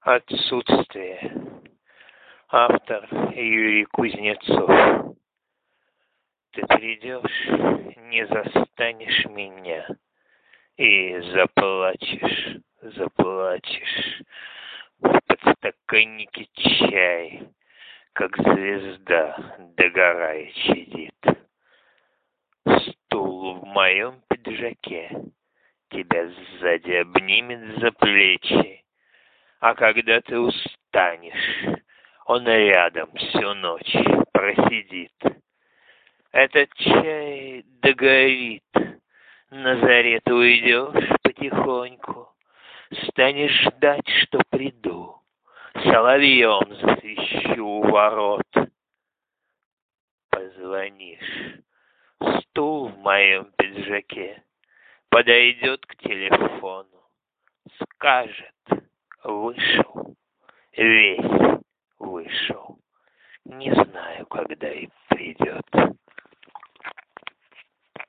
Отсутствие. Автор Юрий Кузнецов. Ты придешь, не застанешь меня, и заплачешь, заплачешь. В подстаканнике чай, как звезда, догорая чадит. Стул в моем пиджаке тебя сзади обнимет за плечи, а когда ты устанешь, он рядом всю ночь просидит. Этот чай догорит, на заре ты уйдешь потихоньку, станешь ждать, что приду, соловьем засвищу у ворот. Позвонишь, стул в моем пиджаке подойдет к телефону, скажет: вышел, весь вышел, не знаю, когда и